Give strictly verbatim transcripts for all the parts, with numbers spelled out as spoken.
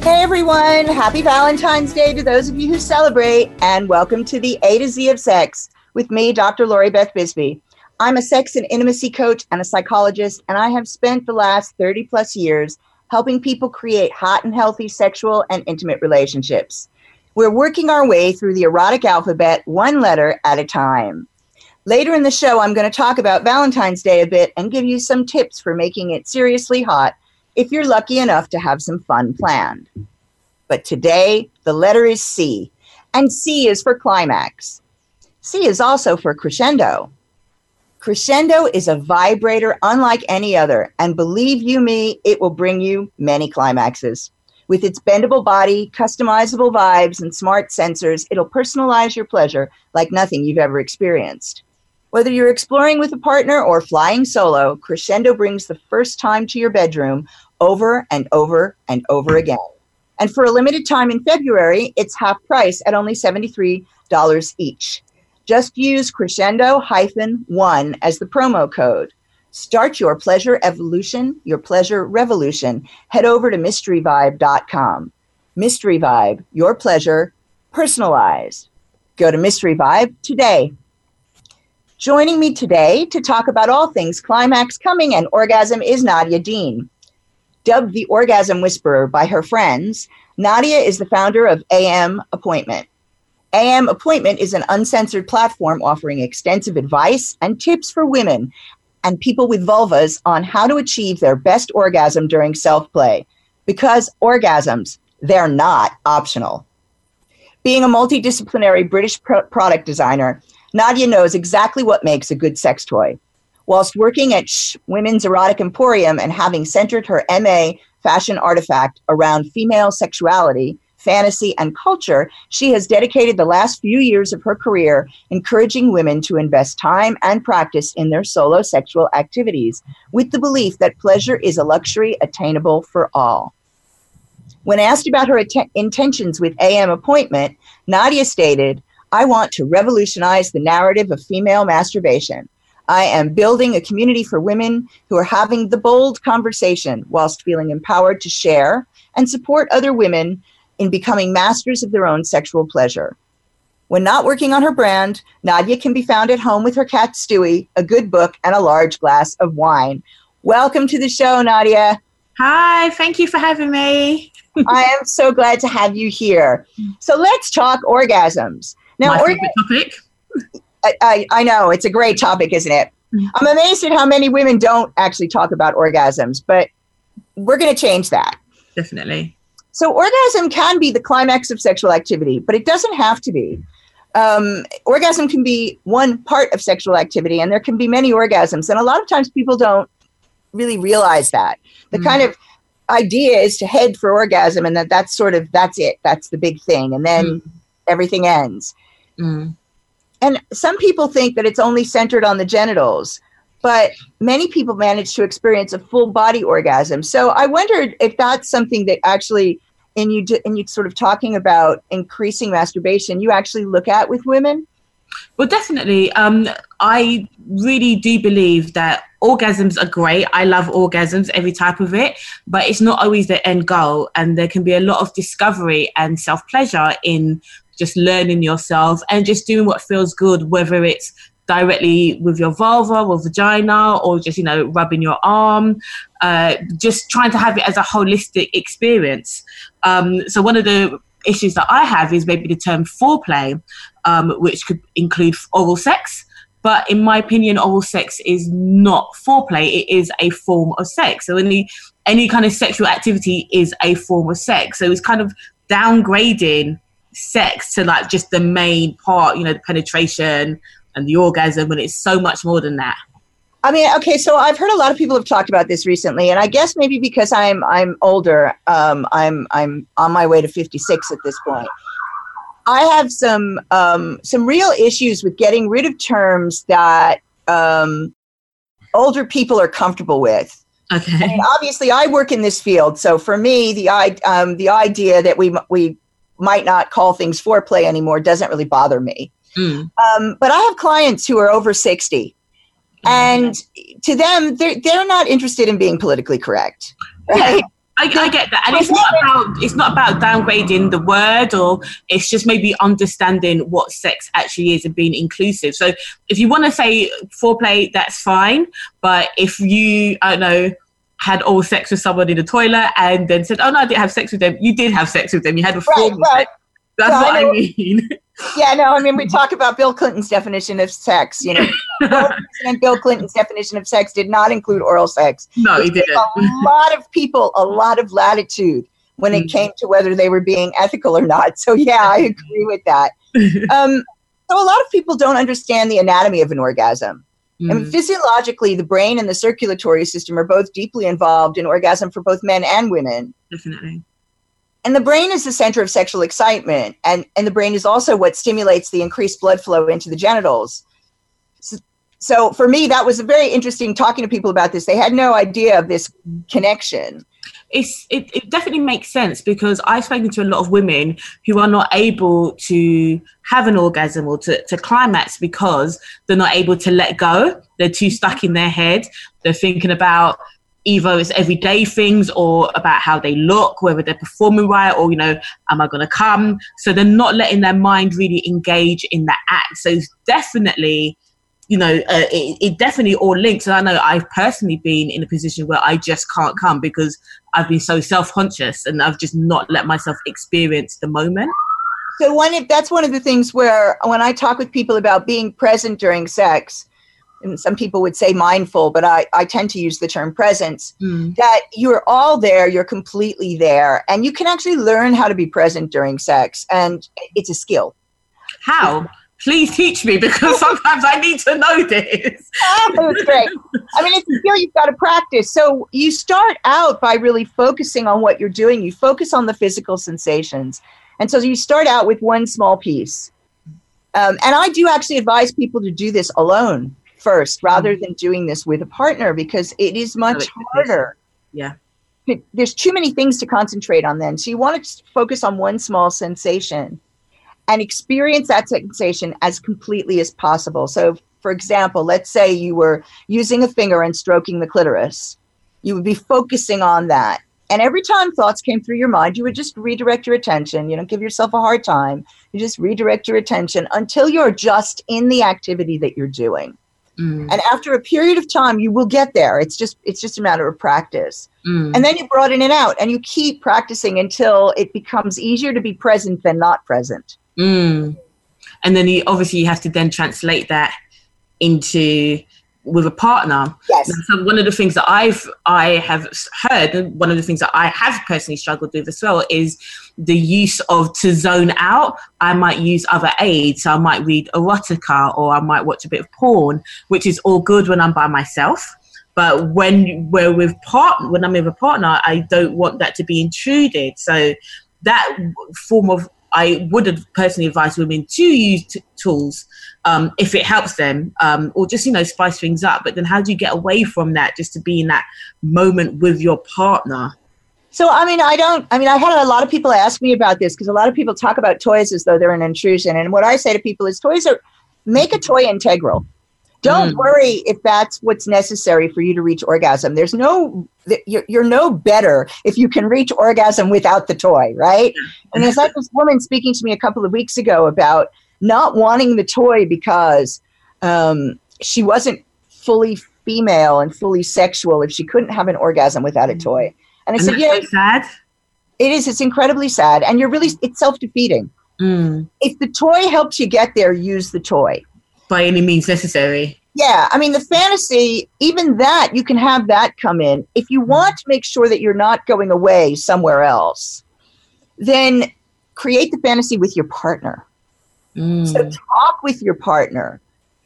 Hey everyone, happy Valentine's Day to those of you who celebrate, and welcome to the A to Z of Sex with me, Doctor Lori Beth Bisbee. I'm a sex and intimacy coach and a psychologist, and I have spent the last thirty plus years helping people create hot and healthy sexual and intimate relationships. We're working our way through the erotic alphabet one letter at a time. Later in the show, I'm going to talk about Valentine's Day a bit and give you some tips for making it seriously hot if you're lucky enough to have some fun planned. But today, the letter is C, and C is for climax. C is also for crescendo. Crescendo is a vibrator unlike any other, and believe you me, it will bring you many climaxes. With its bendable body, customizable vibes, and smart sensors, it'll personalize your pleasure like nothing you've ever experienced. Whether you're exploring with a partner or flying solo, Crescendo brings the first time to your bedroom over and over and over again. And for a limited time in February, it's half price at only seventy-three dollars each. Just use Crescendo one as the promo code. Start your pleasure evolution, your pleasure revolution. Head over to mystery vibe dot com. Mystery Vibe, your pleasure personalized. Go to Mystery Vibe today. Joining me today to talk about all things climax, coming, and orgasm is Nadia Dean. Dubbed the Orgasm Whisperer by her friends, Nadia is the founder of A M Appointment. A M Appointment is an uncensored platform offering extensive advice and tips for women and people with vulvas on how to achieve their best orgasm during self-play. Because orgasms, they're not optional. Being a multidisciplinary British pro- product designer, Nadia knows exactly what makes a good sex toy. Whilst working at Shh Women's Erotic Emporium and having centered her M A Fashion Artifact around female sexuality, fantasy, and culture, she has dedicated the last few years of her career encouraging women to invest time and practice in their solo sexual activities with the belief that pleasure is a luxury attainable for all. When asked about her att- intentions with A M Appointment, Nadia stated, "I want to revolutionize the narrative of female masturbation. I am building a community for women who are having the bold conversation whilst feeling empowered to share and support other women in becoming masters of their own sexual pleasure." When not working on her brand, Nadia can be found at home with her cat Stewie, a good book, and a large glass of wine. Welcome to the show, Nadia. Hi, thank you for having me. I am so glad to have you here. So let's talk orgasms. Now, My orga- favorite topic. I, I know, it's a great topic, isn't it? I'm amazed at how many women don't actually talk about orgasms, but we're going to change that. Definitely. So orgasm can be the climax of sexual activity, but it doesn't have to be. Um, orgasm can be one part of sexual activity, and there can be many orgasms. And a lot of times people don't really realize that. The mm. kind of idea is to head for orgasm, and that that's sort of, that's it. That's the big thing. And then mm. everything ends. Mm. And some people think that it's only centered on the genitals, but many people manage to experience a full body orgasm. So I wondered if that's something that actually, in you, in you sort of talking about increasing masturbation, you actually look at with women? Well, definitely. Um, I really do believe that orgasms are great. I love orgasms, every type of it, but it's not always the end goal. And there can be a lot of discovery and self-pleasure in just learning yourself and just doing what feels good, whether it's directly with your vulva or vagina or just, you know, rubbing your arm, uh, just trying to have it as a holistic experience. Um, so one of the issues that I have is maybe the term foreplay, um, which could include oral sex. But in my opinion, oral sex is not foreplay. It is a form of sex. So any, any kind of sexual activity is a form of sex. So it's kind of downgrading sex to like just the main part, you know, the penetration and the orgasm, when it's so much more than that. I mean, okay, so I've heard a lot of people have talked about this recently, and I guess maybe because I'm I'm older, um, I'm I'm on my way to fifty-six at this point. I have some um, some real issues with getting rid of terms that um, older people are comfortable with. Okay. I mean, obviously, I work in this field, so for me, the um, the idea that we we might not call things foreplay anymore doesn't really bother me. Mm. Um, but I have clients who are over sixty, and to them, they're, they're not interested in being politically correct, right? I, I get that, and it's not about it's not about downgrading the word, or it's just maybe understanding what sex actually is and being inclusive. So if you want to say foreplay, that's fine, but if you, I don't know, had all sex with someone in the toilet and then said, "Oh no, I didn't have sex with them," you did have sex with them. You had a formal right, right. sex. That's so what I, I mean. Yeah, no, I mean, we talk about Bill Clinton's definition of sex. You know, and Bill Clinton's definition of sex did not include oral sex. No, he didn't. A lot of people, a lot of latitude when it mm. came to whether they were being ethical or not. So, yeah, I agree with that. Um, so a lot of people don't understand the anatomy of an orgasm. Mm. I mean, physiologically, the brain and the circulatory system are both deeply involved in orgasm for both men and women. Definitely. And the brain is the center of sexual excitement, and, and the brain is also what stimulates the increased blood flow into the genitals. So, so for me, that was very interesting talking to people about this. They had no idea of this connection. It's, it, it definitely makes sense, because I've spoken to a lot of women who are not able to have an orgasm or to, to climax because they're not able to let go. They're too stuck in their head. They're thinking about either it's everyday things or about how they look, whether they're performing right, or, you know, am I going to come? So they're not letting their mind really engage in that act. So it's definitely, you know, uh, it, it definitely all links. And I know I've personally been in a position where I just can't come because I've been so self-conscious and I've just not let myself experience the moment. So one, if that's one of the things where when I talk with people about being present during sex, and some people would say mindful, but I, I tend to use the term presence, mm. that you're all there, you're completely there, and you can actually learn how to be present during sex, and it's a skill. How? Please teach me, because sometimes I need to know this. Oh, that's great. I mean, it's a skill you've got to practice. So you start out by really focusing on what you're doing. You focus on the physical sensations. And so you start out with one small piece. Um, and I do actually advise people to do this alone first, rather than doing this with a partner, because it is much harder. Yeah. There's too many things to concentrate on then. So you want to focus on one small sensation and experience that sensation as completely as possible. So, for example, let's say you were using a finger and stroking the clitoris. You would be focusing on that. And every time thoughts came through your mind, you would just redirect your attention. You don't give yourself a hard time. You just redirect your attention until you're just in the activity that you're doing. Mm. And after a period of time, you will get there. It's just it's just a matter of practice. Mm. And then you broaden it out and you keep practicing until it becomes easier to be present than not present. Mm. And then you obviously you have to then translate that into with a partner. Yes. So one of the things that I've I have heard, and one of the things that I have personally struggled with as well, is the use of to zone out. I might use other aids. So I might read erotica, or I might watch a bit of porn, which is all good when I'm by myself. But when we're with part, when I'm with a partner, I don't want that to be intruded. So that form of, I would have personally advised women to use t- tools um, if it helps them, um, or just, you know, spice things up. But then how do you get away from that just to be in that moment with your partner? So, I mean, I don't, I mean, I had a lot of people ask me about this, because a lot of people talk about toys as though they're an intrusion. And what I say to people is toys are, make a toy integral. Don't mm. worry if that's what's necessary for you to reach orgasm. There's no, you're, you're no better if you can reach orgasm without the toy, right? And there's like this woman speaking to me a couple of weeks ago about not wanting the toy because um, she wasn't fully female and fully sexual if she couldn't have an orgasm without a toy. And I and said, yeah, so sad. It is. It's incredibly sad. And you're really, it's self-defeating. Mm. If the toy helps you get there, use the toy. By any means necessary. Yeah. I mean, the fantasy, even that, you can have that come in. If you want to make sure that you're not going away somewhere else, then create the fantasy with your partner. Mm. So talk with your partner.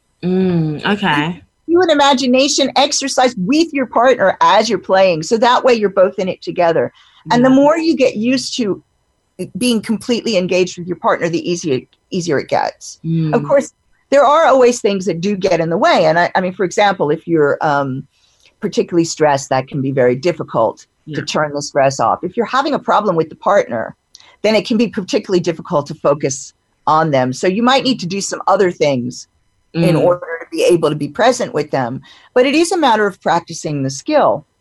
Mm, okay. Do an imagination exercise with your partner as you're playing. So that way you're both in it together. Yeah. And the more you get used to being completely engaged with your partner, the easier, easier it gets. Mm. Of course, there are always things that do get in the way. And I, I mean, for example, if you're um, particularly stressed, that can be very difficult yeah. to turn the stress off. If you're having a problem with the partner, then it can be particularly difficult to focus on them. So you might need to do some other things mm. in order to be able to be present with them. But it is a matter of practicing the skill.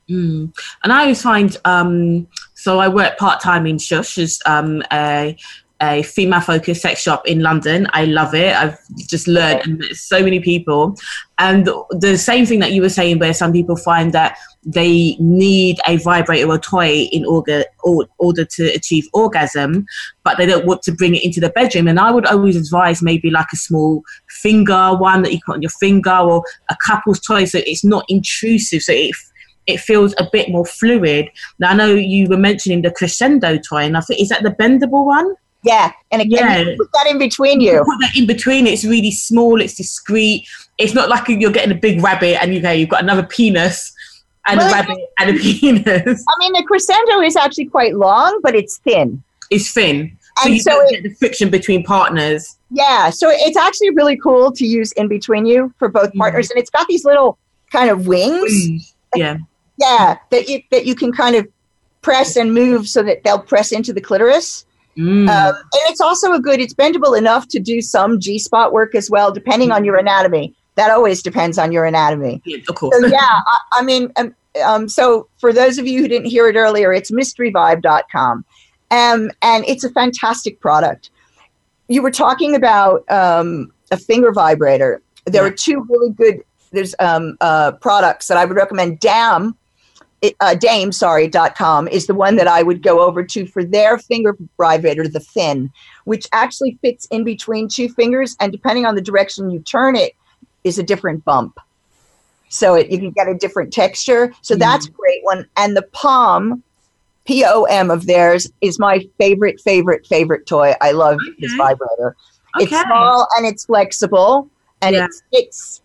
Mm. And I always find, um, so I work part-time in Shush as um, a, a female-focused sex shop in London. I love it. I've just learned and met so many people. And the same thing that you were saying, where some people find that they need a vibrator or toy in order, or, order to achieve orgasm, but they don't want to bring it into the bedroom. And I would always advise maybe like a small finger one that you put on your finger, or a couple's toy, so it's not intrusive, so it it feels a bit more fluid. Now, I know you were mentioning the Crescendo toy, and I think, is that the bendable one? Yeah, and again, yeah. You put that in between you. you put that in between. It's really small. It's discreet. It's not like you're getting a big rabbit and you go, you've got another penis and well, a rabbit and a penis. I mean, the Crescendo is actually quite long, but it's thin. It's thin, so and you so don't it, get the friction between partners. Yeah, so it's actually really cool to use in between you for both partners, mm. and it's got these little kind of wings. Mm. Yeah. Yeah, that you, that you can kind of press and move so that they'll press into the clitoris. Mm. Um, and it's also a good, it's bendable enough to do some G-spot work as well, depending on your anatomy. That always depends on your anatomy. Yeah, of course. So, yeah, I, I mean, um, um, so for those of you who didn't hear it earlier, it's mystery vibe dot com. Um, and it's a fantastic product. You were talking about um, a finger vibrator. There yeah. are two really good, there's um, uh, products that I would recommend. Dam. Uh, Dame, sorry, dot com is the one that I would go over to for their finger vibrator, the Fin, which actually fits in between two fingers, and depending on the direction you turn it, is a different bump. So it, you can get a different texture. So mm. that's a great one. And the Palm, P O M of theirs, is my favorite, favorite, favorite toy. I love okay. this vibrator. Okay. It's small and it's flexible, and yeah. it's, it's,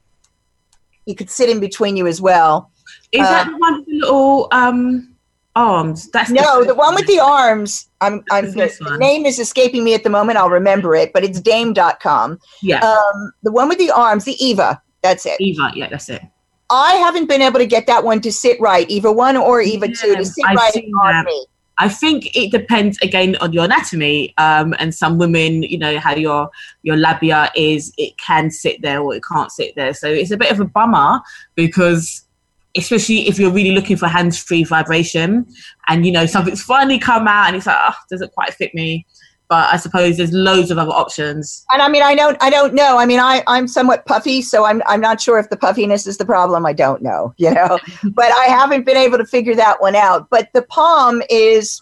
you could sit in between you as well. Is uh, that the one with the little um, arms? That's no, the, the one with the arms. I'm, I'm the, the name is escaping me at the moment. I'll remember it, but it's Dame dot com. Yeah. Um, the one with the arms, the Eva. That's it. Eva, yeah, that's it. I haven't been able to get that one to sit right, Eva one or Eva yeah, two, to sit I've right on that. me. I think it depends again on your anatomy, um, and some women, you know, how your your labia is, it can sit there or it can't sit there. So it's a bit of a bummer, because especially if you're really looking for hands-free vibration and, you know, something's finally come out and it's like, oh, doesn't quite fit me. But I suppose there's loads of other options. And I mean, I don't, I don't know. I mean, I, I'm somewhat puffy, so I'm, I'm not sure if the puffiness is the problem. I don't know, you know, but I haven't been able to figure that one out. But the Palm is,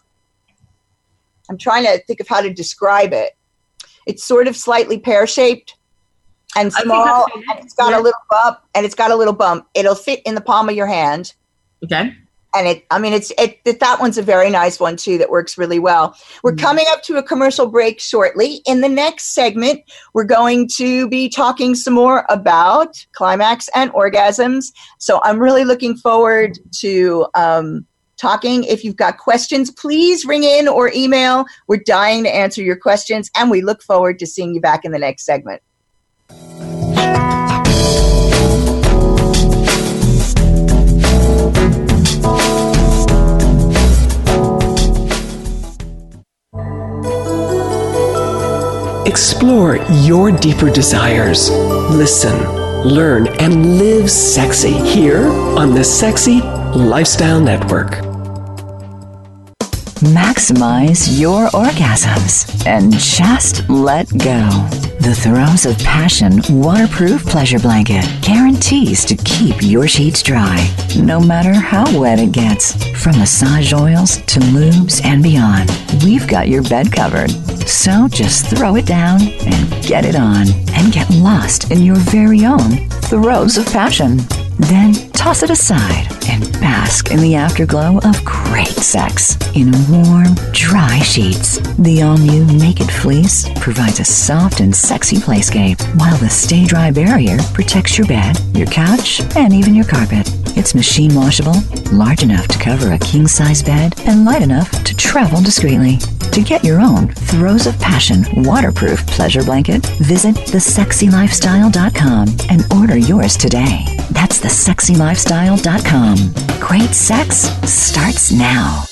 I'm trying to think of how to describe it. It's sort of slightly pear-shaped and small, and it's got yeah. a little bump, and it's got a little bump. It'll fit in the palm of your hand. Okay. And it, I mean, it's it. That one's a very nice one too. That works really well. We're mm-hmm. coming up to a commercial break shortly. In the next segment, we're going to be talking some more about climax and orgasms. So I'm really looking forward to um, talking. If you've got questions, please ring in or email. We're dying to answer your questions, and we look forward to seeing you back in the next segment. Explore your deeper desires. Listen, learn, and live sexy here on the Sexy Lifestyle Network. Maximize your orgasms and just let go. The Throes of Passion waterproof pleasure blanket guarantees to keep your sheets dry, no matter how wet it gets. From massage oils to lubes and beyond, we've got your bed covered. So just throw it down and get it on, and get lost in your very own Throes of Passion. Then toss it aside and bask in the afterglow of great sex in warm, dry sheets. The all-new Naked Fleece provides a soft and sexy playscape, while the Stay Dry barrier protects your bed, your couch, and even your carpet. It's machine washable, large enough to cover a king-size bed, and light enough to travel discreetly. To get your own Throes of Passion waterproof pleasure blanket, visit the sexy lifestyle dot com and order yours today. That's the sexy lifestyle dot com. Great sex starts now.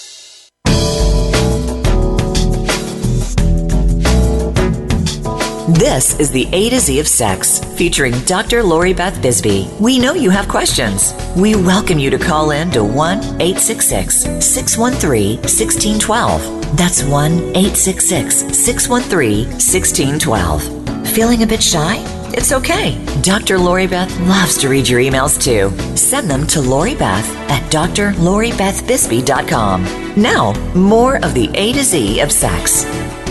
This is the A to Z of Sex, featuring Doctor Lori Beth Bisbee. We know you have questions. We welcome you to call in to one eight six six, six one three, one six one two. That's one eight six six, six one three, one six one two. Feeling a bit shy? It's okay. Doctor Lori Beth loves to read your emails too. Send them to Lori Beth at d r lori beth bisbee dot com. Now, more of the A to Z of Sex.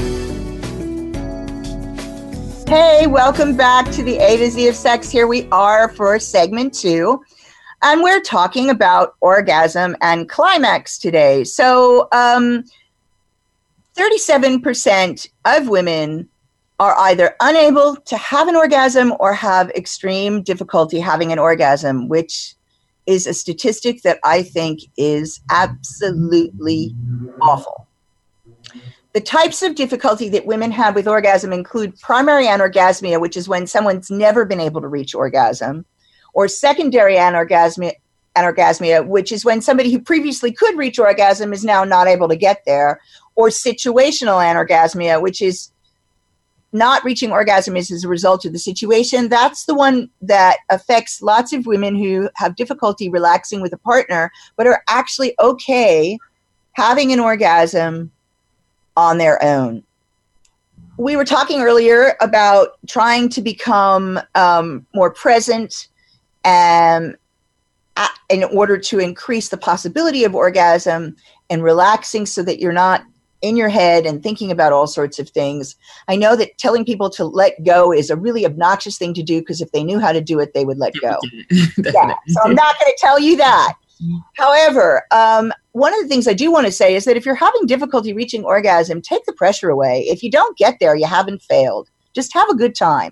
Hey, welcome back to the A to Z of Sex. Here we are for segment two, and we're talking about orgasm and climax today. So, um, thirty-seven percent of women are either unable to have an orgasm or have extreme difficulty having an orgasm, which is a statistic that I think is absolutely awful. The types of difficulty that women have with orgasm include primary anorgasmia, which is when someone's never been able to reach orgasm, or secondary anorgasmia, anorgasmia, which is when somebody who previously could reach orgasm is now not able to get there, or situational anorgasmia, which is not reaching orgasm is as a result of the situation. That's the one that affects lots of women who have difficulty relaxing with a partner, but are actually okay having an orgasm on their own. We were talking earlier about trying to become um, more present and uh, in order to increase the possibility of orgasm and relaxing so that you're not in your head and thinking about all sorts of things. I know that telling people to let go is a really obnoxious thing to do because if they knew how to do it, they would let go. Yeah, so I'm not going to tell you that. However, um, one of the things I do want to say is that if you're having difficulty reaching orgasm, take the pressure away. If you don't get there, you haven't failed. Just have a good time.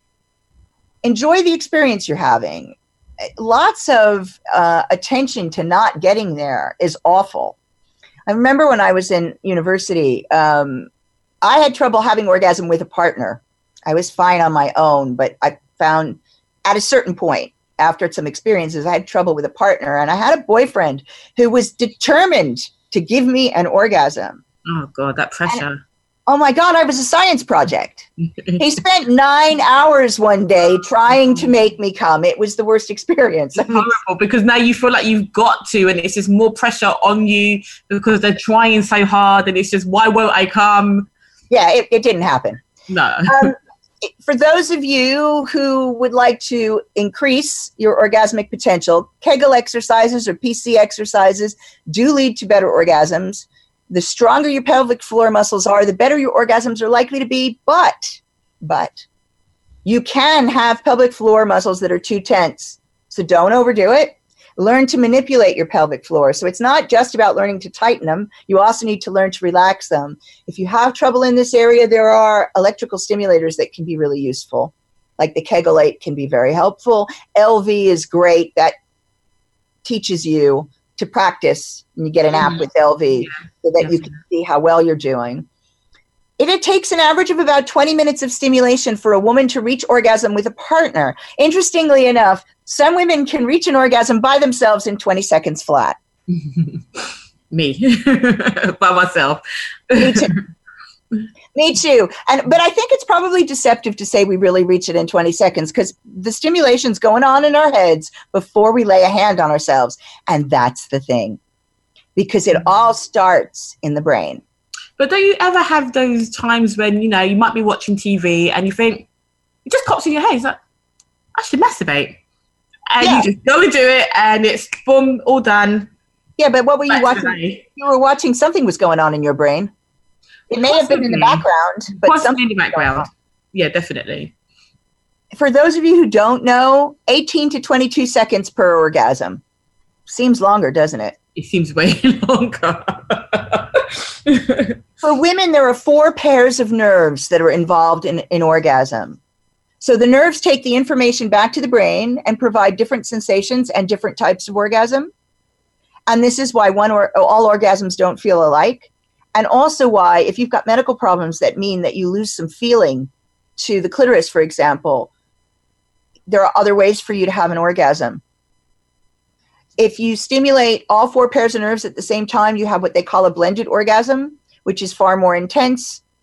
Enjoy the experience you're having. Lots of uh, attention to not getting there is awful. I remember when I was in university, um, I had trouble having orgasm with a partner. I was fine on my own, but I found at a certain point, after some experiences, I had trouble with a partner, and I had a boyfriend who was determined to give me an orgasm. Oh, God, that pressure. And, oh, my God, I was a science project. He spent nine hours one day trying to make me come. It was the worst experience. It's horrible because now you feel like you've got to, and it's just more pressure on you because they're trying so hard, and it's just, why won't I come? Yeah, it, it didn't happen. No. um, For those of you who would like to increase your orgasmic potential, Kegel exercises or P C exercises do lead to better orgasms. The stronger your pelvic floor muscles are, the better your orgasms are likely to be. But, but you can have pelvic floor muscles that are too tense. So don't overdo it. Learn to manipulate your pelvic floor. So it's not just about learning to tighten them. You also need to learn to relax them. If you have trouble in this area, there are electrical stimulators that can be really useful. Like the Kegel eight can be very helpful. L V is great. That teaches you to practice, and you get an app with L V yeah, so that definitely. You can see how well you're doing. If it takes an average of about twenty minutes of stimulation for a woman to reach orgasm with a partner. Interestingly enough, some women can reach an orgasm by themselves in twenty seconds flat. Me, by myself. Me too. Me too. And but I think it's probably deceptive to say we really reach it in twenty seconds because the stimulation's going on in our heads before we lay a hand on ourselves. And that's the thing. Because it all starts in the brain. But don't you ever have those times when, you know, you might be watching T V and you think, it just pops in your head. It's like, I should masturbate. And yeah. You just go and do it and it's boom, all done. Yeah, but what were you watching? You were watching something was going on in your brain. It may Possibly. have been in the background, but Possibly something in the background. Yeah, definitely. For those of you who don't know, eighteen to twenty-two seconds per orgasm. Seems longer, doesn't it? It seems way longer. For women, there are four pairs of nerves that are involved in, in orgasm. So the nerves take the information back to the brain and provide different sensations and different types of orgasm. And this is why one or all orgasms don't feel alike. And also why, if you've got medical problems that mean that you lose some feeling to the clitoris, for example, there are other ways for you to have an orgasm. If you stimulate all four pairs of nerves at the same time, you have what they call a blended orgasm, which is far more intense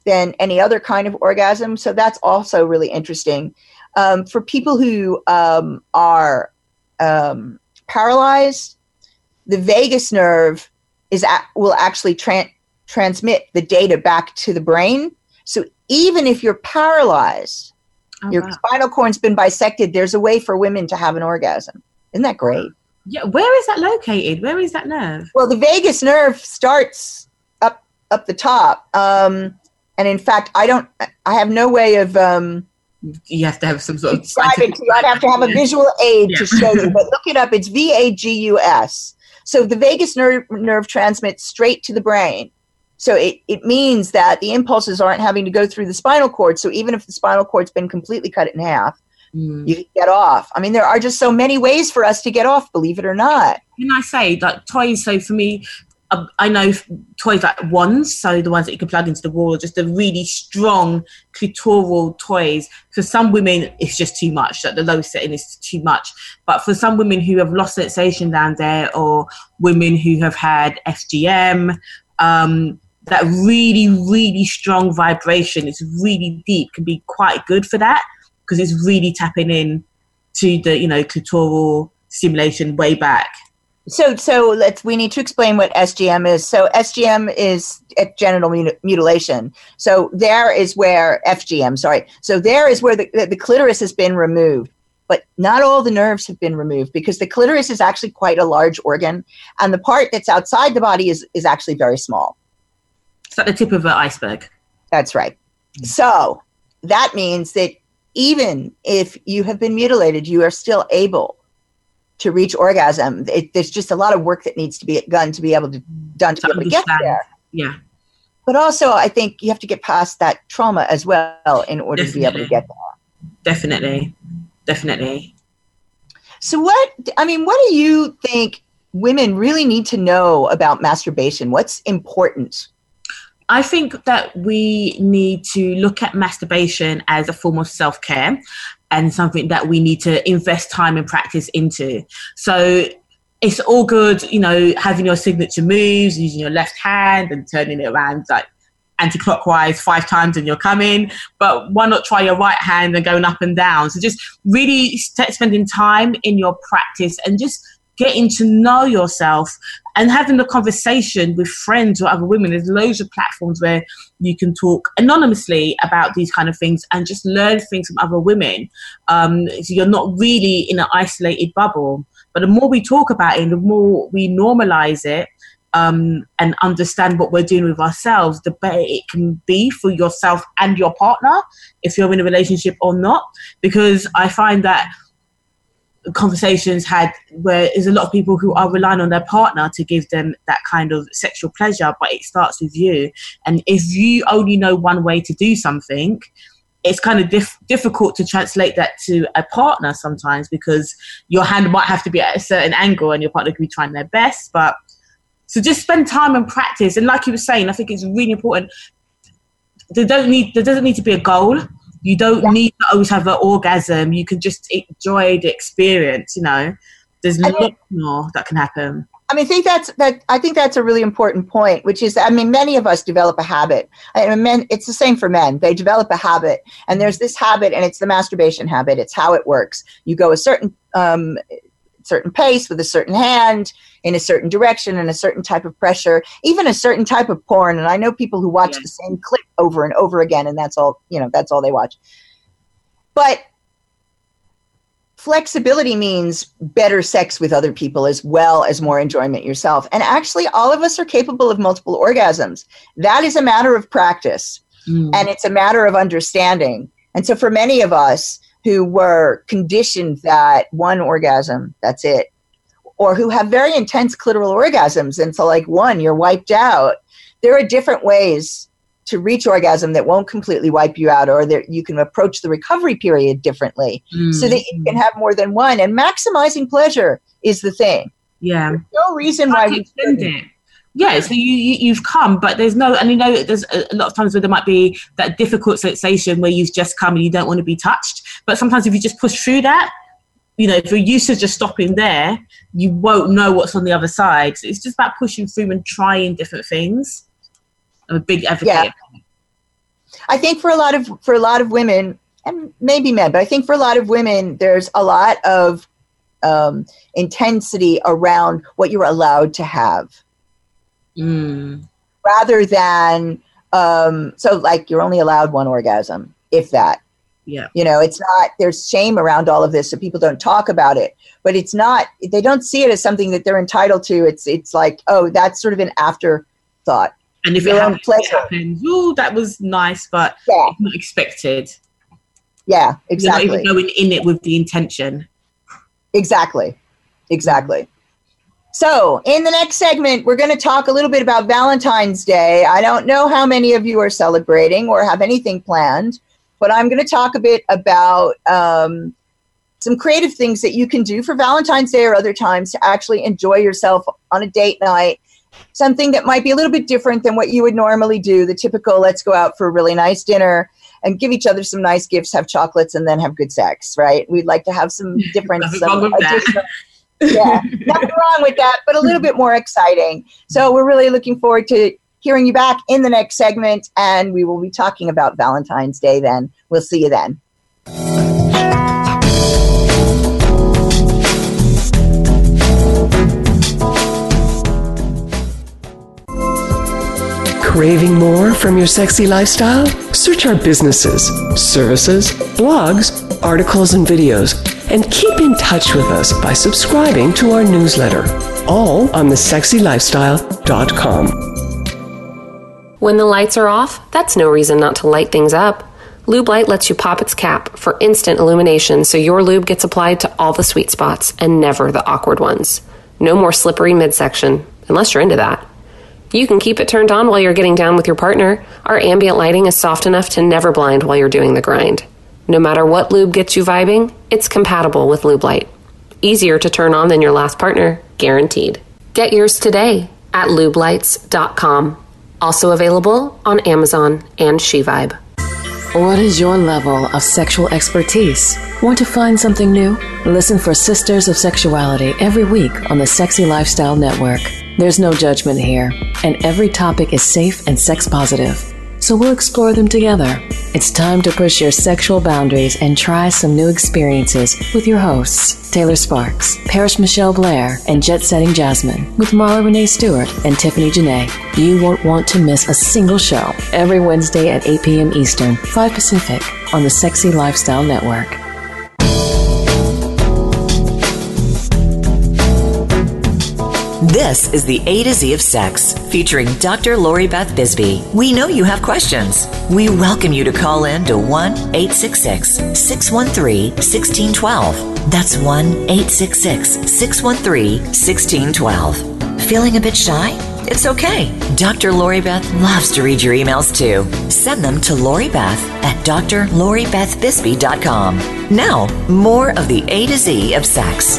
than any other kind of orgasm. So that's also really interesting. Um, for people who um, are um, paralyzed, the vagus nerve is a- will actually tra- transmit the data back to the brain. So even if you're paralyzed, oh, your wow. spinal cord's been bisected, there's a way for women to have an orgasm. Isn't that great? Yeah. Where is that located? Where is that nerve? Well, the vagus nerve starts up up the top. Um, and in fact, I don't, I have no way of... Um, you have to have some sort of... Scientific, I'd have to have a visual aid yeah. to show you, but look it up. It's V A G U S. So the vagus nerve, nerve transmits straight to the brain. So it, it means that the impulses aren't having to go through the spinal cord. So even if the spinal cord's been completely cut in half, mm. you can get off. I mean, there are just so many ways for us to get off, believe it or not. Can I say, like, toys, so for me, uh, I know toys like wands, so the ones that you can plug into the wall, just the really strong clitoral toys. For some women, it's just too much. Like the low setting is too much. But for some women who have lost sensation down there, or women who have had F G M, um, that really, really strong vibration, it's really deep, can be quite good for that, because it's really tapping in to the, you know, clitoral stimulation way back. So, so let's, we need to explain what S G M is. So S G M is genital mut- mutilation. So there is where F G M, sorry. So there is where the, the clitoris has been removed, but not all the nerves have been removed, because the clitoris is actually quite a large organ, and the part that's outside the body is, is actually very small. It's like the tip of an iceberg. That's right. Mm-hmm. So that means that even if you have been mutilated, you are still able to reach orgasm. It, there's just a lot of work that needs to be done to be able to done to, to be able to get there. Yeah. But also, I think you have to get past that trauma as well in order Definitely. to be able to get there. Definitely. Definitely. So what, I mean, what do you think women really need to know about masturbation? What's important? I think that we need to look at masturbation as a form of self-care and something that we need to invest time and practice into. So it's all good, you know, having your signature moves, using your left hand and turning it around like anti-clockwise five times and you're coming, but why not try your right hand and going up and down? So just really st- spending time in your practice and just getting to know yourself and having a conversation with friends or other women. There's loads of platforms where you can talk anonymously about these kind of things and just learn things from other women. Um, so you're not really in an isolated bubble. But the more we talk about it, the more we normalize it um, and understand what we're doing with ourselves, the better it can be for yourself and your partner, if you're in a relationship or not. Because I find that conversations had where there's a lot of people who are relying on their partner to give them that kind of sexual pleasure, but it starts with you. And if you only know one way to do something, it's kind of dif- difficult to translate that to a partner sometimes, because your hand might have to be at a certain angle and your partner could be trying their best. But so just spend time and practice. And like you were saying, I think it's really important. There don't need there doesn't need to be a goal. You don't yeah. need to always have an orgasm. You can just enjoy the experience, you know. There's a lot more that can happen. I mean, I think that's that. I think that's a really important point, which is, I mean, many of us develop a habit. I mean, men, it's the same for men. They develop a habit, and there's this habit, and it's the masturbation habit. It's how it works. You go a certain um, certain pace with a certain hand in a certain direction and a certain type of pressure, even a certain type of porn. And I know people who watch yeah. the same clip over and over again, and that's all, you know, that's all they watch. But flexibility means better sex with other people as well as more enjoyment yourself. And actually, all of us are capable of multiple orgasms. That is a matter of practice, mm. and it's a matter of understanding. And so for many of us who were conditioned that one orgasm, that's it, or who have very intense clitoral orgasms, and so like one, you're wiped out, there are different ways to reach orgasm that won't completely wipe you out, or that you can approach the recovery period differently mm. so that you can have more than one. And maximizing pleasure is the thing. Yeah. There's no reason why we extend it. Yeah, so you, you, you've come, but there's no, and you know, there's a, a lot of times where there might be that difficult sensation where you've just come and you don't want to be touched. But sometimes if you just push through that, you know, if you're used to just stopping there, you won't know what's on the other side. So it's just about pushing through and trying different things. I'm a big advocate. Yeah. I think for a lot of for a lot of women, and maybe men, but I think for a lot of women, there's a lot of um, intensity around what you're allowed to have, mm. rather than um, so like you're only allowed one orgasm, if that. Yeah, you know, it's not. There's shame around all of this, so people don't talk about it. But it's not. They don't see it as something that they're entitled to. It's it's like, oh, that's sort of an afterthought. And if it happens, it happens. Ooh, that was nice, but yeah. It's not expected. Yeah, exactly. You're not even going in it with the intention. Exactly. Exactly. So in the next segment, we're going to talk a little bit about Valentine's Day. I don't know how many of you are celebrating or have anything planned, but I'm going to talk a bit about um, some creative things that you can do for Valentine's Day or other times to actually enjoy yourself on a date night. Something that might be a little bit different than what you would normally do. The typical, let's go out for a really nice dinner and give each other some nice gifts, have chocolates, and then have good sex, right? We'd like to have some different, some additional, yeah, nothing wrong with that, but a little bit more exciting. So we're really looking forward to hearing you back in the next segment, and we will be talking about Valentine's Day then. We'll see you then. Craving more from your sexy lifestyle? Search our businesses, services, blogs, articles, and videos, and keep in touch with us by subscribing to our newsletter, all on the sexy lifestyle dot com. When the lights are off, that's no reason not to light things up. Lube Light lets you pop its cap for instant illumination so your lube gets applied to all the sweet spots and never the awkward ones. No more slippery midsection, unless you're into that. You can keep it turned on while you're getting down with your partner. Our ambient lighting is soft enough to never blind while you're doing the grind. No matter what lube gets you vibing, it's compatible with Lube Light. Easier to turn on than your last partner, guaranteed. Get yours today at lube lights dot com. Also available on Amazon and SheVibe. What is your level of sexual expertise? Want to find something new? Listen for Sisters of Sexuality every week on the Sexy Lifestyle Network. There's no judgment here, and every topic is safe and sex positive. So we'll explore them together. It's time to push your sexual boundaries and try some new experiences with your hosts, Taylor Sparks, Parrish Michelle Blair, and Jet Setting Jasmine, with Marla Renee Stewart and Tiffany Janae. You won't want to miss a single show every Wednesday at eight p.m. Eastern, five Pacific, on the Sexy Lifestyle Network. This is the A to Z of Sex, featuring Doctor Lori Beth Bisbee. We know you have questions. We welcome you to call in to one eight six six, six one three, one six one two. That's one eight six six, six one three, one six one two. Feeling a bit shy? It's okay. Doctor Lori Beth loves to read your emails too. Send them to Lori Beth at d r lori beth bisbee dot com. Now, more of the A to Z of Sex.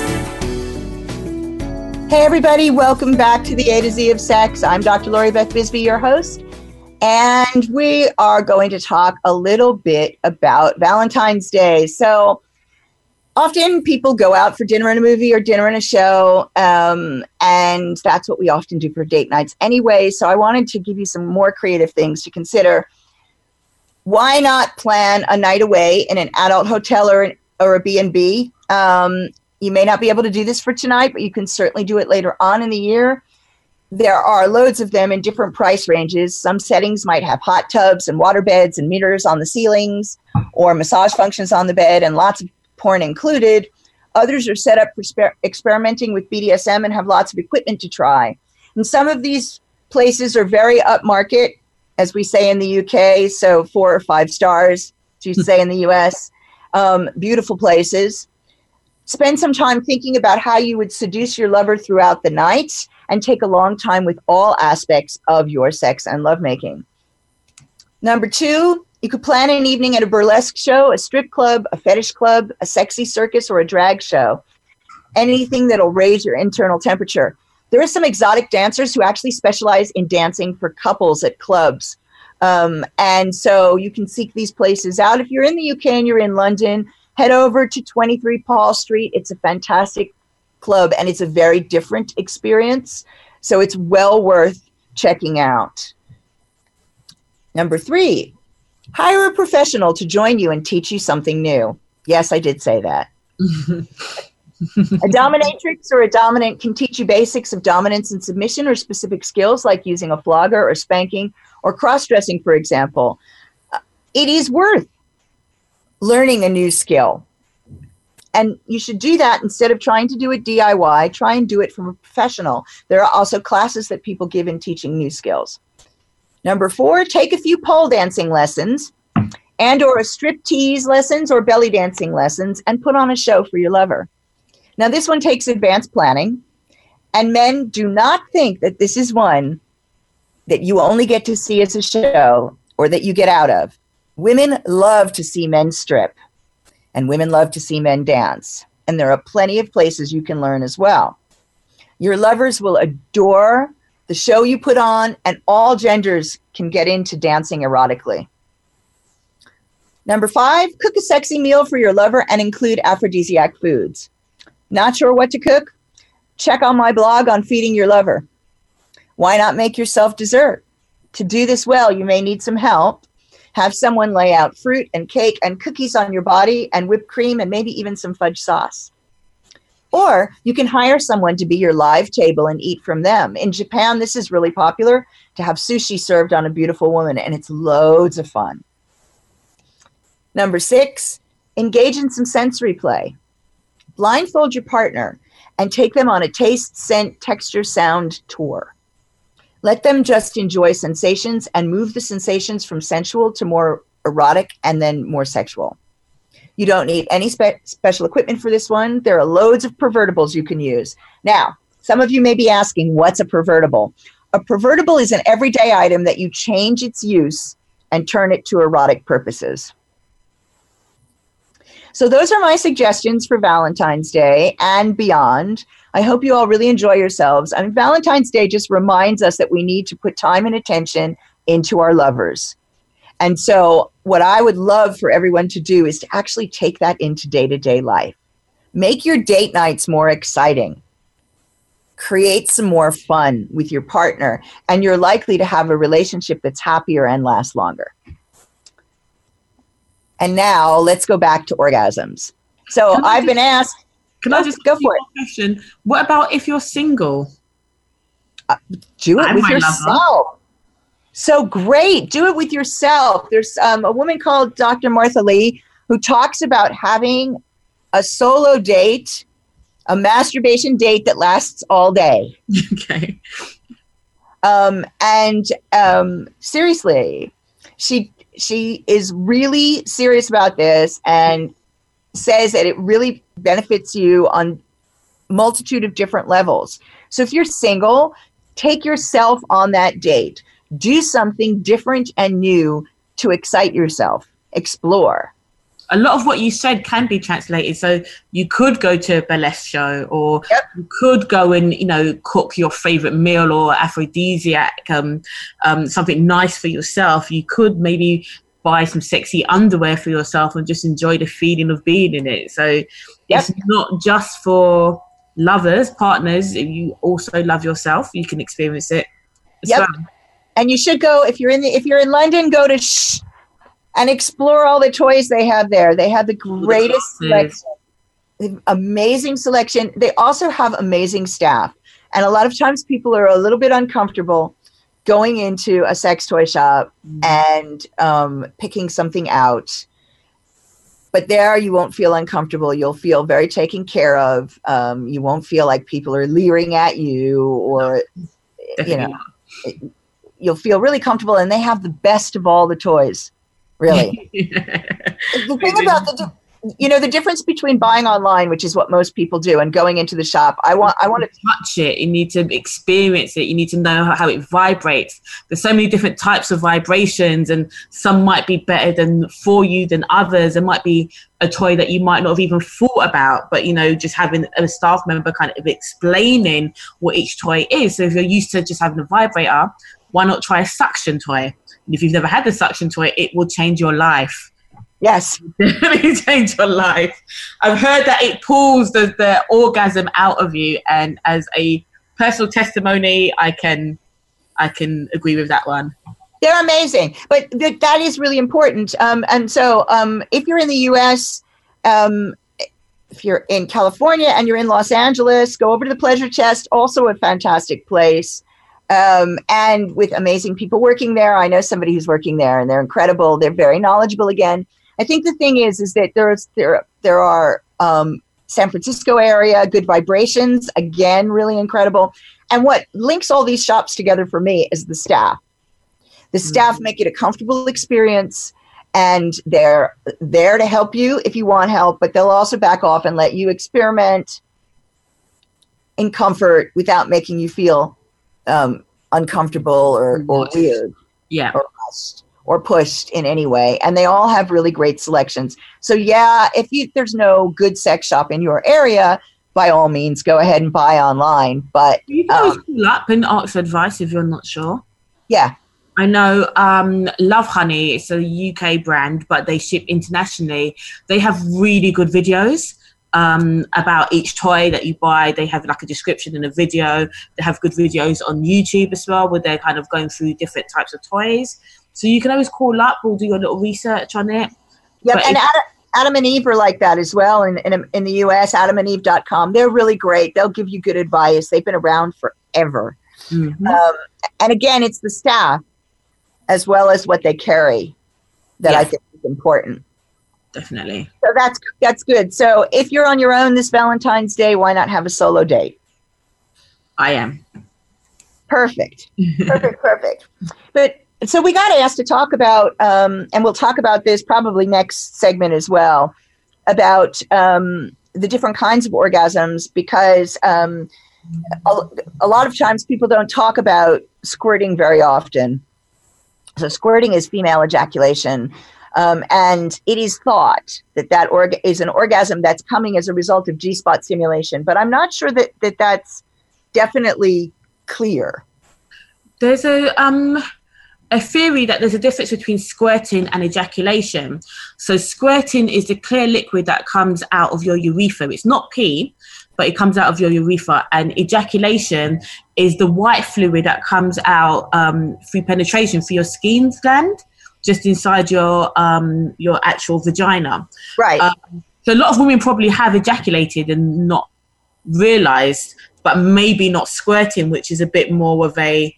Hey everybody, welcome back to the A to Z of Sex. I'm Doctor Lori Beth Bisbee, your host, and we are going to talk a little bit about Valentine's Day. So often people go out for dinner and a movie or dinner and a show, um, and that's what we often do for date nights anyway. So I wanted to give you some more creative things to consider. Why not plan a night away in an adult hotel or, an, or a B and B? Um, You may not be able to do this for tonight, but you can certainly do it later on in the year. There are loads of them in different price ranges. Some settings might have hot tubs and water beds and mirrors on the ceilings, or massage functions on the bed and lots of porn included. Others are set up for sper- experimenting with B D S M and have lots of equipment to try. And some of these places are very upmarket, as we say in the U K, so four or five stars, as you say in the U S. Um, beautiful places. Spend some time thinking about how you would seduce your lover throughout the night and take a long time with all aspects of your sex and lovemaking. Number two, you could plan an evening at a burlesque show, a strip club, a fetish club, a sexy circus, or a drag show. Anything that'll raise your internal temperature. There are some exotic dancers who actually specialize in dancing for couples at clubs. Um, and so you can seek these places out. If you're in the U K and you're in London, head over to twenty-three Paul Street. It's a fantastic club, and it's a very different experience. So it's well worth checking out. Number three, Hire a professional to join you and teach you something new. Yes, I did say that. A dominatrix or a dominant can teach you basics of dominance and submission or specific skills like using a flogger or spanking or cross-dressing, for example. It is worth learning a new skill. And you should do that instead of trying to do it D I Y. Try and do it from a professional. There are also classes that people give in teaching new skills. Number four, take a few pole dancing lessons and or a striptease lessons or belly dancing lessons and put on a show for your lover. Now, this one takes advanced planning, and men do not think that this is one that you only get to see as a show or that you get out of. Women love to see men strip, and women love to see men dance, and there are plenty of places you can learn as well. Your lovers will adore the show you put on, and all genders can get into dancing erotically. Number five, cook a sexy meal for your lover and include aphrodisiac foods. Not sure what to cook? Check on my blog on feeding your lover. Why not make yourself dessert? To do this well, you may need some help. Have someone lay out fruit and cake and cookies on your body and whipped cream and maybe even some fudge sauce. Or you can hire someone to be your live table and eat from them. In Japan, this is really popular to have sushi served on a beautiful woman, and it's loads of fun. Number six, engage in some sensory play. Blindfold your partner and take them on a taste, scent, texture, sound tour. Let them just enjoy sensations and move the sensations from sensual to more erotic and then more sexual. You don't need any spe- special equipment for this one. There are loads of pervertibles you can use. Now, some of you may be asking, what's a pervertible? A pervertible is an everyday item that you change its use and turn it to erotic purposes. So those are my suggestions for Valentine's Day and beyond. I hope you all really enjoy yourselves. I mean, Valentine's Day just reminds us that we need to put time and attention into our lovers. And so what I would love for everyone to do is to actually take that into day-to-day life. Make your date nights more exciting. Create some more fun with your partner, and you're likely to have a relationship that's happier and lasts longer. And now let's go back to orgasms. So Can I've I been asked. Can go, I just go for it? Question? What about if you're single? Uh, do it I'm with my yourself. lover. So great. Do it with yourself. There's um, a woman called Doctor Martha Lee who talks about having a solo date, a masturbation date that lasts all day. Okay. Um, and um, seriously, she she is really serious about this and says that it really benefits you on multitude of different levels. So if you're single, take yourself on that date. Do something different and new to excite yourself. Explore. A lot of what you said can be translated. So you could go to a burlesque show, or Yep. you could go and, you know, cook your favorite meal or aphrodisiac, um, um, something nice for yourself. You could maybe buy some sexy underwear for yourself and just enjoy the feeling of being in it. So Yep. it's not just for lovers, partners. If you also love yourself, you can experience it as Yep. well. And you should go, if you're in the, if you're in London, go to Shh and explore all the toys they have there. They have the greatest selection, amazing selection. They also have amazing staff. And a lot of times people are a little bit uncomfortable going into a sex toy shop mm. and um, picking something out. But there you won't feel uncomfortable. You'll feel very taken care of. Um, you won't feel like people are leering at you or, Definitely you know, it, you'll feel really comfortable, and they have the best of all the toys, really. The thing about the, you know, the difference between buying online, which is what most people do, and going into the shop, I want, I want to touch it. You need to experience it. You need to know how, how it vibrates. There's so many different types of vibrations, and some might be better than for you than others. There might be a toy that you might not have even thought about, but, you know, just having a staff member kind of explaining what each toy is. So if you're used to just having a vibrator, why not try a suction toy? And if you've never had the suction toy, it will change your life. Yes. Definitely change your life. I've heard that it pulls the, the orgasm out of you, and as a personal testimony, I can I can agree with that one. They're amazing, but th- that is really important. Um, and so um, if you're in the U S, um, if you're in California and you're in Los Angeles, go over to the Pleasure Chest, also a fantastic place. Um, and with amazing people working there. I know somebody who's working there and they're incredible. They're very knowledgeable again. I think the thing is, is that there's, there, there are um, San Francisco area, Good Vibrations, again, really incredible. And what links all these shops together for me is the staff. The staff make it a comfortable experience, and they're there to help you if you want help, but they'll also back off and let you experiment in comfort without making you feel um, uncomfortable or, or weird. Yeah. Or rushed or pushed in any way. And they all have really great selections. So yeah, if you there's no good sex shop in your area, by all means, go ahead and buy online. But you can always um, call up and ask for advice if you're not sure. Yeah. I know um, Love Honey, it's a U K brand, but they ship internationally. They have really good videos um, about each toy that you buy. They have like a description and a video. They have good videos on YouTube as well, where they're kind of going through different types of toys. So you can always call up or do your little research on it. Yeah, and if- Adam, Adam and Eve are like that as well in, in, in the U S, adam and eve dot com. They're really great. They'll give you good advice. They've been around forever. Mm-hmm. Um, and again, it's the staff as well as what they carry that Yeah. I think is important. Definitely. So that's that's good. So if you're on your own this Valentine's Day, why not have a solo date? I am. Perfect. Perfect, perfect. But so we got asked to talk about, um, and we'll talk about this probably next segment as well, about um, the different kinds of orgasms, because um, a, a lot of times people don't talk about squirting very often. So squirting is female ejaculation. Um, and it is thought that that org- is an orgasm that's coming as a result of G-spot stimulation. But I'm not sure that, that that's definitely clear. There's a um a theory that there's a difference between squirting and ejaculation. So squirting is the clear liquid that comes out of your urethra. It's not pee, but it comes out of your urethra. And ejaculation is the white fluid that comes out um, through penetration through your Skene's gland, just inside your um, your actual vagina. Right. Um, so a lot of women probably have ejaculated and not realized, but maybe not squirting, which is a bit more of a,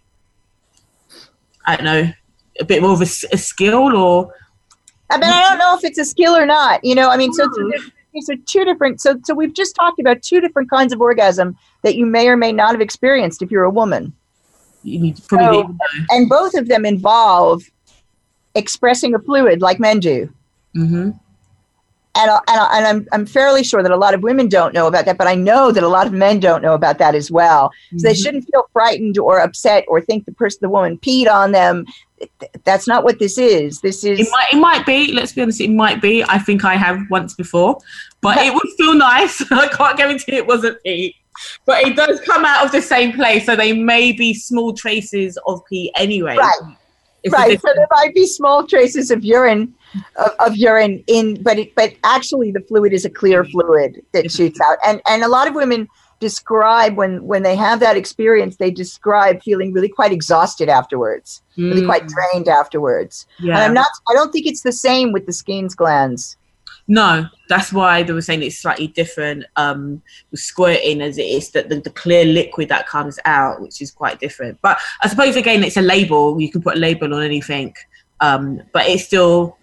I don't know, a bit more of a, a skill or. I mean, I don't know if it's a skill or not. You know, I mean, so these are two different. So, so we've just talked about two different kinds of orgasm that you may or may not have experienced if you're a woman. You need to probably So, need to know. and both of them involve expressing a fluid like men do. Mm-hmm. And, I- and, I- and I'm, I'm fairly sure that a lot of women don't know about that, but I know that a lot of men don't know about that as well. So they Mhm. shouldn't feel frightened or upset or think the person, the woman peed on them. That's not what this is. This is, It might, it might be, let's be honest, it might be. I think I have once before, but it would feel nice. I can't guarantee it wasn't pee. But it does come out of the same place, so they may be small traces of pee anyway. right. It's a Right, so different- there might be small traces of urine, of, of urine in, but it, but actually the fluid is a clear fluid that shoots out. And and a lot of women describe when when they have that experience, they describe feeling really quite exhausted afterwards, really Mm, quite drained afterwards. yeah. And I'm not, I don't think it's the same with the Skene's glands. No, that's why they were saying it's slightly different um, with squirting, as it is that the, the clear liquid that comes out, which is quite different. But I suppose, again, it's a label. You can put a label on anything, um, but it's still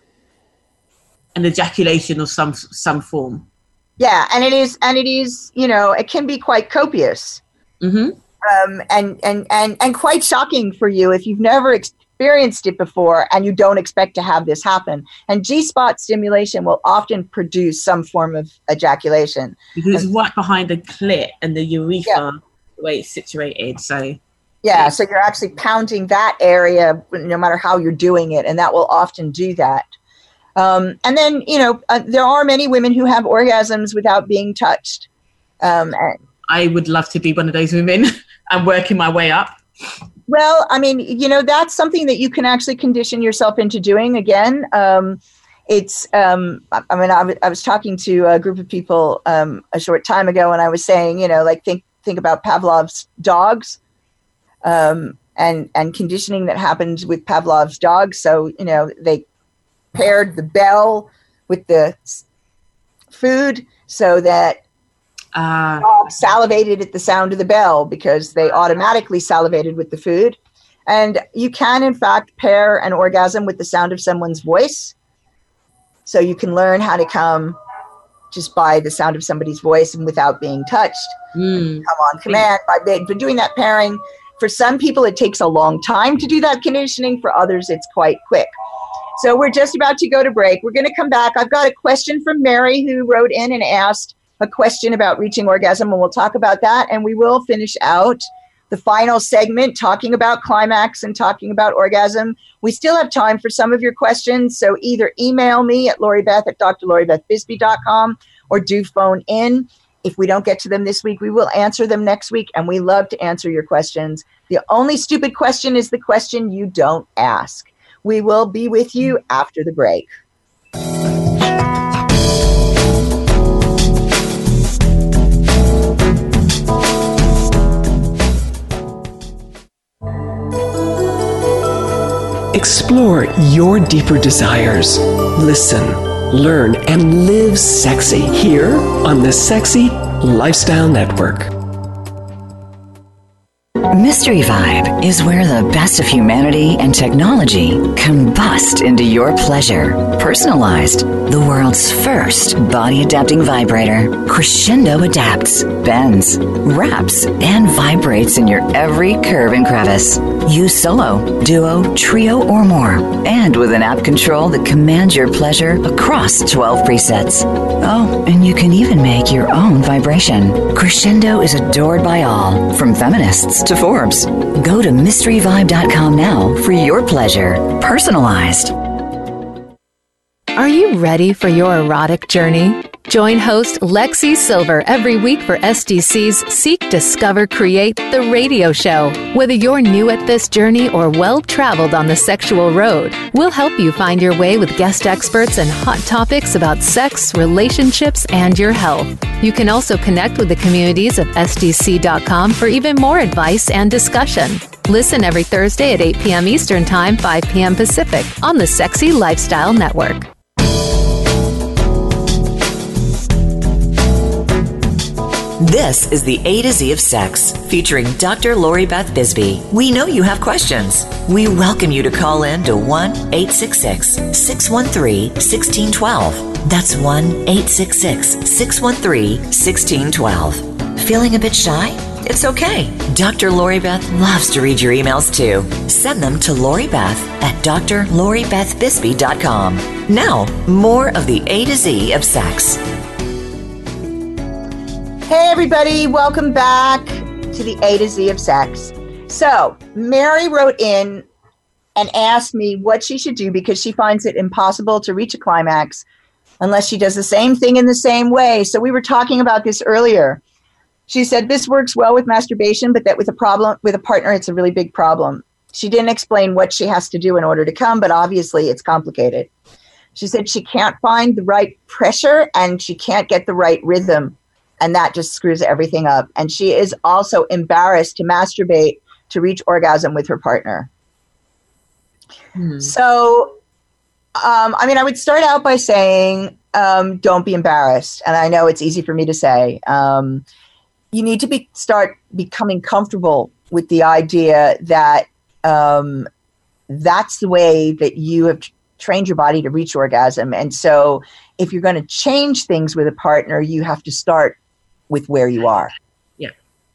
an ejaculation of some some form. Yeah, and it is, and it is, you know, it can be quite copious. Mm-hmm. Um, and, and, and, and quite shocking for you if you've never experienced it before and you don't expect to have this happen. And G-spot stimulation will often produce some form of ejaculation. Because it's right behind the clit and the urethra, Yeah. the way it's situated. So Yeah, so you're actually pounding that area no matter how you're doing it, and that will often do that. Um, and then, you know, uh, there are many women who have orgasms without being touched. Um, and, I would love to be one of those women and working my way up. Well, I mean, you know, that's something that you can actually condition yourself into doing. Again, um, it's, um, I, I mean, I, w- I was talking to a group of people um, a short time ago, and I was saying, you know, like think think about Pavlov's dogs. Um, and, and conditioning that happened with Pavlov's dog. So, you know, they paired the bell with the food so that uh, dogs salivated at the sound of the bell because they automatically salivated with the food. And you can, in fact, pair an orgasm with the sound of someone's voice. So you can learn how to come just by the sound of somebody's voice and without being touched. Mm. Come on command by, by doing that pairing. For some people, it takes a long time to do that conditioning. For others, it's quite quick. So we're just about to go to break. We're going to come back. I've got a question from Mary who wrote in and asked a question about reaching orgasm, and we'll talk about that. And we will finish out the final segment talking about climax and talking about orgasm. We still have time for some of your questions, so either email me at LoriBeth at D R Lori Beth Bisbee dot com or do phone in. If we don't get to them this week, we will answer them next week, and we love to answer your questions. The only stupid question is the question you don't ask. We will be with you after the break. Explore your deeper desires. Listen, learn, and live sexy here on the Sexy Lifestyle Network. Mystery Vibe is where the best of humanity and technology combust into your pleasure. Personalized, the world's first body-adapting vibrator. Crescendo adapts, bends, wraps, and vibrates in your every curve and crevice. Use solo, duo, trio, or more. And with an app control that commands your pleasure across twelve presets. Oh, and you can even make your own vibration. Crescendo is adored by all, from feminists to Forbes. Go to mystery vibe dot com now for your pleasure, personalized. Are you ready for your erotic journey? Join host Lexi Silver every week for S D C's Seek, Discover, Create, the radio show. Whether you're new at this journey or well-traveled on the sexual road, we'll help you find your way with guest experts and hot topics about sex, relationships, and your health. You can also connect with the communities of S D C dot com for even more advice and discussion. Listen every Thursday at eight p.m. Eastern Time, five p.m. Pacific on the Sexy Lifestyle Network. This is the A to Z of Sex, featuring Doctor Lori Beth Bisbee. We know you have questions. We welcome you to call in to one eight six six, six one three, one six one two. That's one eight six six, six one three, one six one two. Feeling a bit shy? It's okay. Doctor Lori Beth loves to read your emails too. Send them to LoriBeth at D R Lori Beth Bisbee dot com. Now, more of the A to Z of Sex. Hey everybody, welcome back to the A to Z of Sex. So, Mary wrote in and asked me what she should do because she finds it impossible to reach a climax unless she does the same thing in the same way. So we were talking about this earlier. She said this works well with masturbation, but that with a problem with a partner, it's a really big problem. She didn't explain what she has to do in order to come, but obviously it's complicated. She said she can't find the right pressure and she can't get the right rhythm. And that just screws everything up. And she is also embarrassed to masturbate to reach orgasm with her partner. Hmm. So, um, I mean, I would start out by saying, um, don't be embarrassed. And I know it's easy for me to say. Um, you need to be start becoming comfortable with the idea that um, that's the way that you have t- trained your body to reach orgasm. And so if you're going to change things with a partner, you have to start with where you are. Yeah.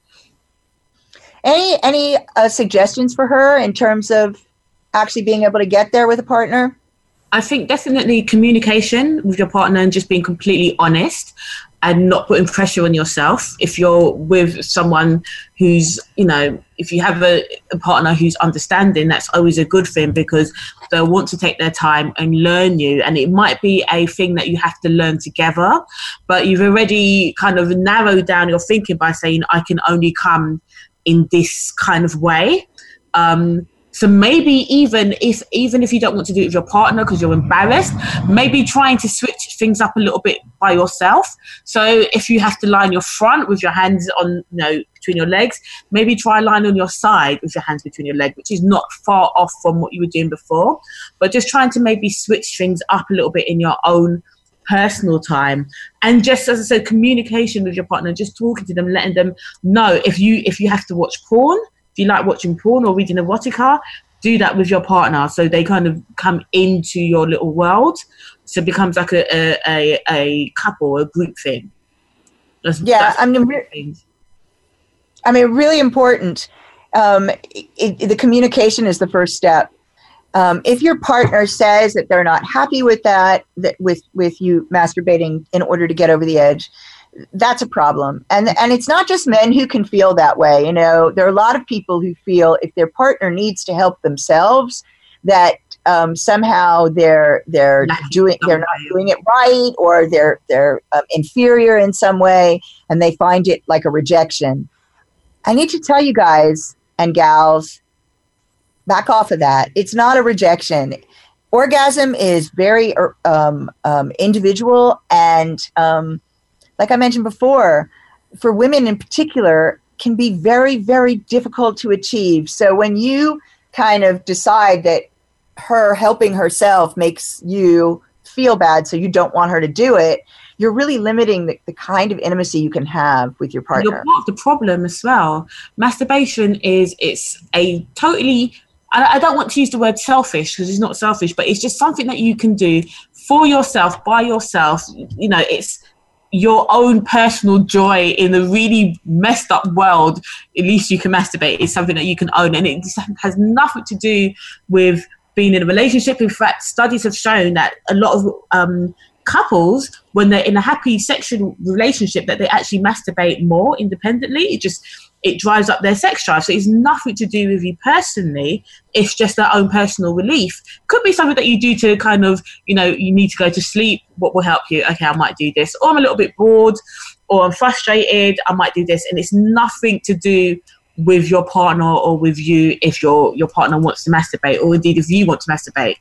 Any any uh, suggestions for her in terms of actually being able to get there with a partner? I think definitely communication with your partner and just being completely honest and not putting pressure on yourself. If you're with someone who's, you know, if you have a, a partner who's understanding, that's always a good thing because they'll want to take their time and learn you. And it might be a thing that you have to learn together, but you've already kind of narrowed down your thinking by saying, I can only come in this kind of way. Um, So maybe even if even if you don't want to do it with your partner because you're embarrassed, maybe trying to switch things up a little bit by yourself. So if you have to lie on your front with your hands on, you know, between your legs, maybe try lying on your side with your hands between your legs, which is not far off from what you were doing before. But just trying to maybe switch things up a little bit in your own personal time. And just, as I said, communication with your partner, just talking to them, letting them know if you if you have to watch porn, if you like watching porn or reading erotica, do that with your partner so they kind of come into your little world. So it becomes like a a, a, a couple, a group thing. That's, yeah, that's I mean, re- I mean, really important. Um, it, it, the communication is the first step. Um, if your partner says that they're not happy with that, that with, with you masturbating in order to get over the edge, that's a problem. And and it's not just men who can feel that way. You know, there are a lot of people who feel if their partner needs to help themselves, that um, somehow they're they're doing they're not doing it right, or they're they're um, inferior in some way, and they find it like a rejection. I need to tell you guys and gals, back off of that. It's not a rejection. Orgasm is very um, um, individual, and um, like I mentioned before, for women in particular, can be very, very difficult to achieve. So when you kind of decide that her helping herself makes you feel bad, so you don't want her to do it, you're really limiting the, the kind of intimacy you can have with your partner. You're part of the problem as well. Masturbation is, it's a totally, I, I don't want to use the word selfish because it's not selfish, but it's just something that you can do for yourself, by yourself. You know, it's your own personal joy in a really messed up world. At least you can masturbate. It's something that you can own, and it has nothing to do with being in a relationship. In fact, studies have shown that a lot of um, couples, when they're in a happy sexual relationship, that they actually masturbate more independently. It just, it drives up their sex drive. So it's nothing to do with you personally. It's just their own personal relief. Could be something that you do to kind of, you know, you need to go to sleep. What will help you? Okay, I might do this. Or I'm a little bit bored, or I'm frustrated, I might do this. And it's nothing to do with your partner or with you if your your partner wants to masturbate, or indeed if you want to masturbate.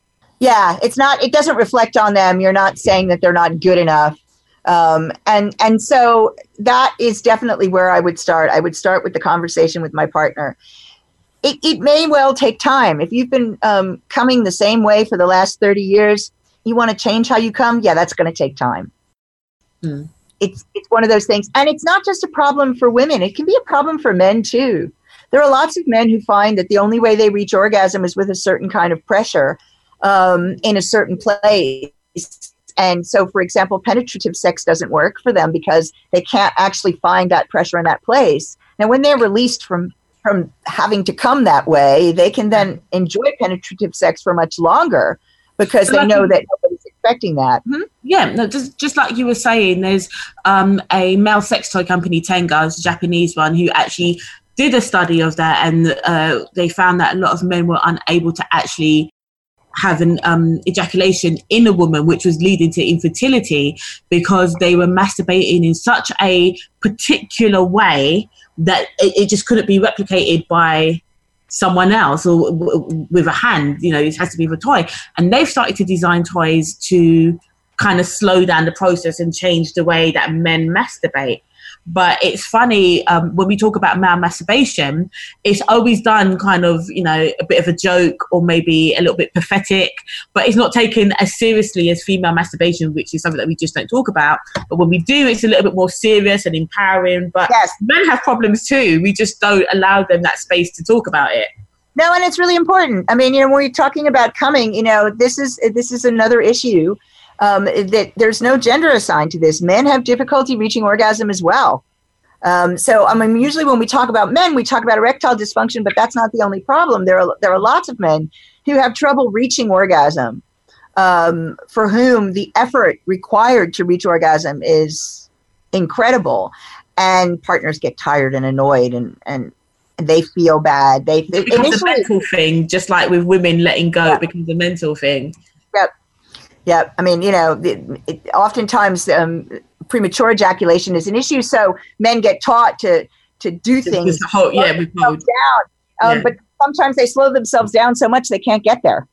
Yeah, it's not, it doesn't reflect on them. You're not saying that they're not good enough. Um, and, and so that is definitely where I would start. I would start with the conversation with my partner. It, it may well take time. If you've been um, coming the same way for the last thirty years, you want to change how you come? Yeah, that's going to take time. Hmm. It's, it's one of those things. And it's not just a problem for women. It can be a problem for men too. There are lots of men who find that the only way they reach orgasm is with a certain kind of pressure um, in a certain place. And so, for example, penetrative sex doesn't work for them because they can't actually find that pressure in that place. Now, when they're released from, from having to come that way, they can then enjoy penetrative sex for much longer because they know that nobody's expecting that. Hmm? Yeah, no, just just like you were saying, there's um, a male sex toy company, Tenga, it's a Japanese one, who actually did a study of that, and uh, they found that a lot of men were unable to actually have an um, ejaculation in a woman, which was leading to infertility because they were masturbating in such a particular way that it, it just couldn't be replicated by someone else or w- with a hand. You know, it has to be with a toy. And they've started to design toys to kind of slow down the process and change the way that men masturbate. But it's funny, um, when we talk about male masturbation, it's always done kind of, you know, a bit of a joke or maybe a little bit pathetic, but it's not taken as seriously as female masturbation, which is something that we just don't talk about. But when we do, it's a little bit more serious and empowering. But yes, men have problems too. We just don't allow them that space to talk about it. No, and it's really important. I mean, you know, when we're talking about coming, you know, this is this is another issue. Um, that there's no gender assigned to this. Men have difficulty reaching orgasm as well. Um, so, I mean, usually when we talk about men, we talk about erectile dysfunction, but that's not the only problem. There are there are lots of men who have trouble reaching orgasm, um, for whom the effort required to reach orgasm is incredible, and partners get tired and annoyed, and and they feel bad. They, they it becomes initially, a mental thing, just like with women letting go, yeah. It becomes a mental thing. Yep. Yeah, I mean, you know, it, it, oftentimes um, premature ejaculation is an issue, so men get taught to to do things. Whole, yeah, we down. Um, yeah. But sometimes they slow themselves down so much they can't get there.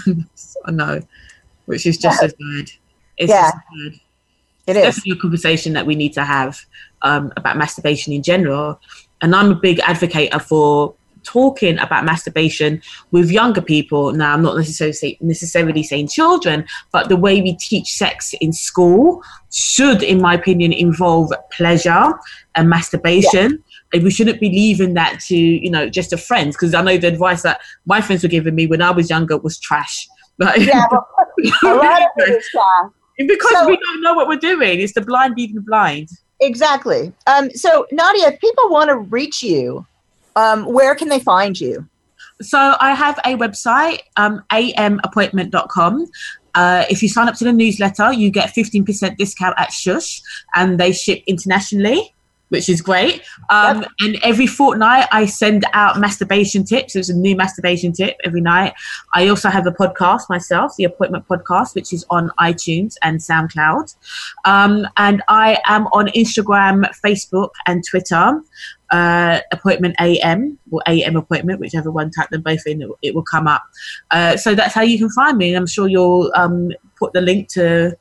I know, which is just yeah. as bad. It's yeah, just bad. It it's is definitely a conversation that we need to have um, about masturbation in general. And I'm a big advocate for talking about masturbation with younger people. Now, I'm not necessarily say, necessarily saying children, but the way we teach sex in school should, in my opinion, involve pleasure and masturbation. Yeah. And we shouldn't be leaving that to, you know, just to friends, because I know the advice that my friends were giving me when I was younger was trash. Like, yeah, well, a lot of it is trash. Because so, we don't know what we're doing. It's the blind leading the blind. Exactly. Um, so, Nadia, if people want to reach you, um, where can they find you? So I have a website, um, a m appointment dot com. Uh, if you sign up to the newsletter, you get fifteen percent discount at Shush, and they ship internationally, which is great. Um, yep. And every fortnight, I send out masturbation tips. There's a new masturbation tip every night. I also have a podcast myself, the Appointment Podcast, which is on iTunes and SoundCloud. Um, and I am on Instagram, Facebook, and Twitter. Uh, Appointment A M or A M Appointment, whichever one, type them both in, it, it will come up. Uh, so that's how you can find me. And I'm sure you'll um, put the link to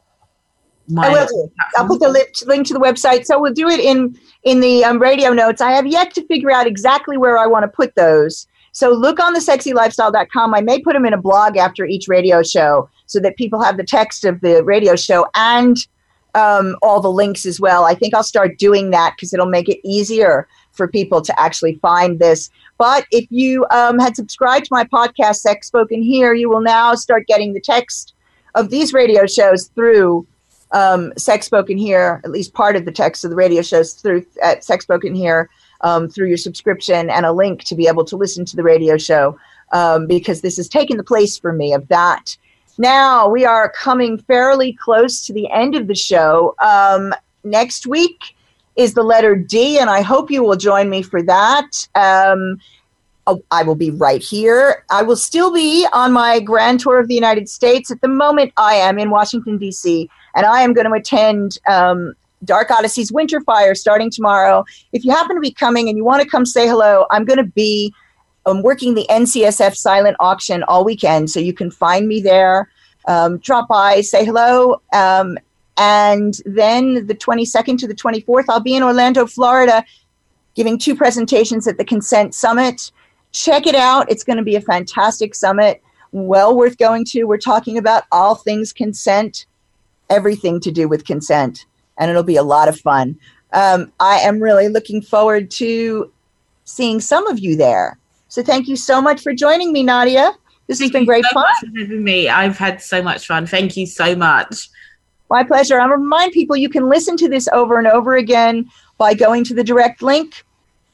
my I will do. I'll put the link, link to the website. So we'll do it in, in the um, radio notes. I have yet to figure out exactly where I want to put those. So look on the sexy lifestyle dot com. I may put them in a blog after each radio show so that people have the text of the radio show and um, all the links as well. I think I'll start doing that because it'll make it easier for people to actually find this. But if you um, had subscribed to my podcast, Sex Spoken Here, you will now start getting the text of these radio shows through um, Sex Spoken Here, at least part of the text of the radio shows through at Sex Spoken Here um, through your subscription, and a link to be able to listen to the radio show um, because this has taken the place for me of that. Now we are coming fairly close to the end of the show. Um, next week is the letter D, and I hope you will join me for that. Um, I will be right here. I will still be on my grand tour of the United States. At the moment, I am in Washington, D C, and I am going to attend um, Dark Odyssey's Winter Fire starting tomorrow. If you happen to be coming and you want to come say hello, I'm going to be um, working the N C S F silent auction all weekend, so you can find me there. Um, drop by, say hello, um, and then the twenty-second to the twenty-fourth, I'll be in Orlando, Florida, giving two presentations at the Consent Summit. Check it out. It's going to be a fantastic summit, well worth going to. We're talking about all things consent, everything to do with consent, and it'll be a lot of fun. Um, I am really looking forward to seeing some of you there. So thank you so much for joining me, Nadia. This has been great fun. Thank you so much for having me. I've had so much fun. Thank you so much. My pleasure. I remind people you can listen to this over and over again by going to the direct link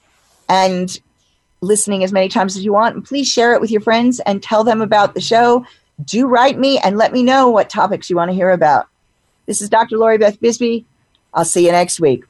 and listening as many times as you want. And please share it with your friends and tell them about the show. Do write me and let me know what topics you want to hear about. This is Doctor Lori Beth Bisbee. I'll see you next week.